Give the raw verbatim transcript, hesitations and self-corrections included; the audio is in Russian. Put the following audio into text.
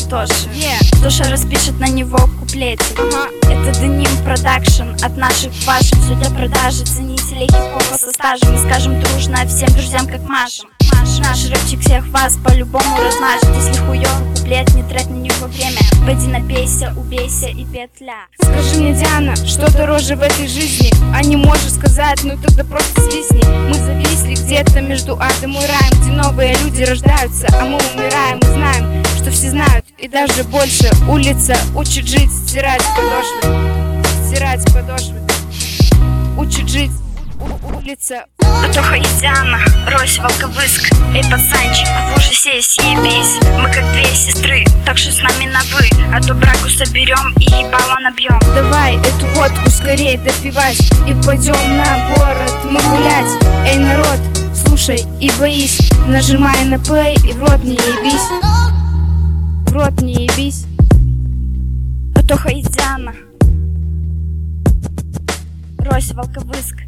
что ж, yeah. Душа распишет на него куплете. uh-huh. Это Деним Продакшн, от наших к вашим. Судя продажи ценителей хип-хопа со стажем. Мы скажем дружно всем друзьям, как машем. Наш рэпчик всех вас по-любому размажет. Если хуёвый куплет, не трать на него время. Пойди напейся, убейся и петля. Скажи мне, Диана, что дороже в этой жизни? А не можешь сказать, ну тогда просто свистни. Мы зависли где-то между адом и раем, где новые люди рождаются, а мы умираем. Мы знаем, что все знают, и даже больше. Улица учит жить, стирать подошвы, стирать подошвы. Учит жить улица. Атоха и Диана, Рось, Волковыск. Эй, пацанчик, в ужасе съебись. Мы как две сестры, так что с нами на вы. А то браку соберем и ебало набьем. Давай эту водку скорее допивать и пойдем на город мы гулять. Эй, народ, слушай и боись, нажимай на плей и в рот не ебись. В рот не ебись. Атоха и Диана, Рось, Волковыск.